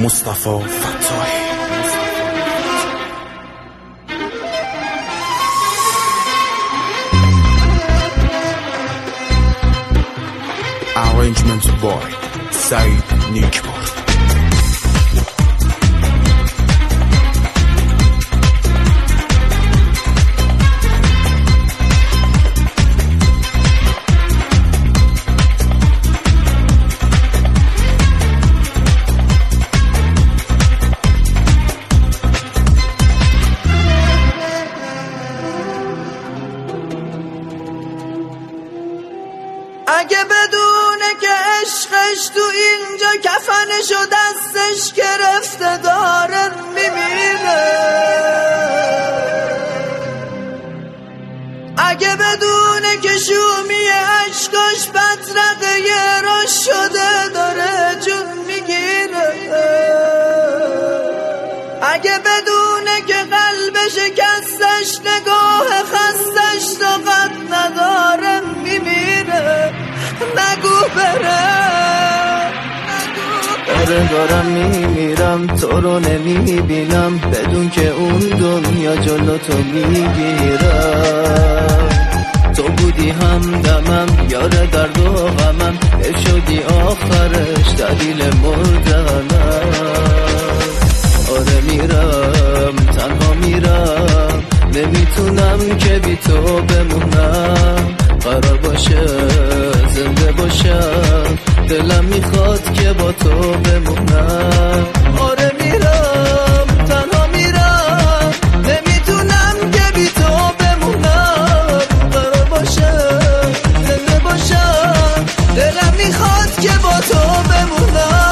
مصطفی فتاحی. Arrangement by Said Nikbar. اگه بدونه که عشقش تو اینجا کفنشو دستش گرفته داره میمیره، اگه بدونه که شومی عشقش بدرقه راش شده داره جون میگیره، اگه بدونه که قلب شکستش نگاه خستش طاقت نداره میمیره، نگو بره. آره دارم میمیرم، تو رو نمیبینم، بدون که اون دنیا جلو تو میگیرم. تو بودی همدمم، یار درد و غمم، شدی آخرش دلیل مردنم. آره میرم، تنها میرم، نمیتونم که بی تو بمونم. قرار باشه زنده باشم، دلم میخواد که با تو بمونم. آره میرم، تنها میرم، نمیتونم که بی تو بمونم. قرار باشه زنده باشم، دلم میخواد که با تو بمونم.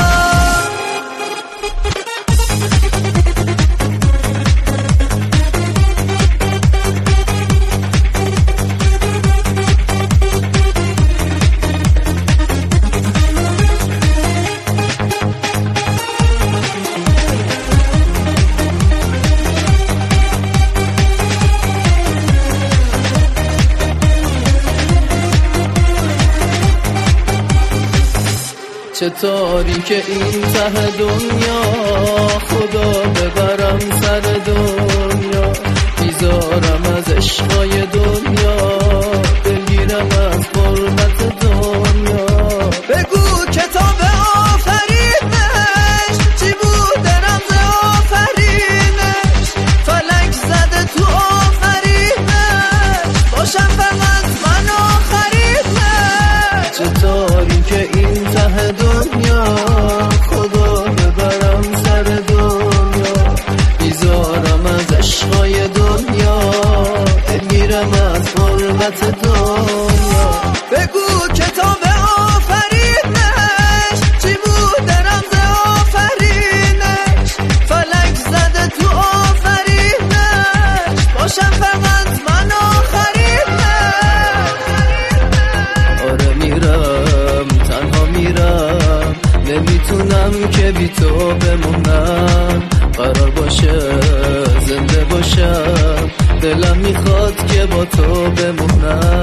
چه تاریکه این ته دنیا، خدا ببرم سر دنیا. بیزارم از عشقای دنیا، دلگیرم از غربت دنیا. بگو کتاب آفرینش چی بود رمز آفرینش، فلک زده تو آفرینش، باشم فقط من آخرینش. چه تاریکه این ته دنیا، خدا ببرم سر دنیا. بیزارم از عشقای دنیا، دلگیرم از غربت دنیا. بگو کتاب آفرینش چی بود رمز آفرینش، فلک زده تو آفرینش، باشم فقط من آخرینش. آره میرم، تنها میرم، نمیتونم که بی تو بمونم. قرار باشه زنده باشم، دلم میخواد که با تو بمونم.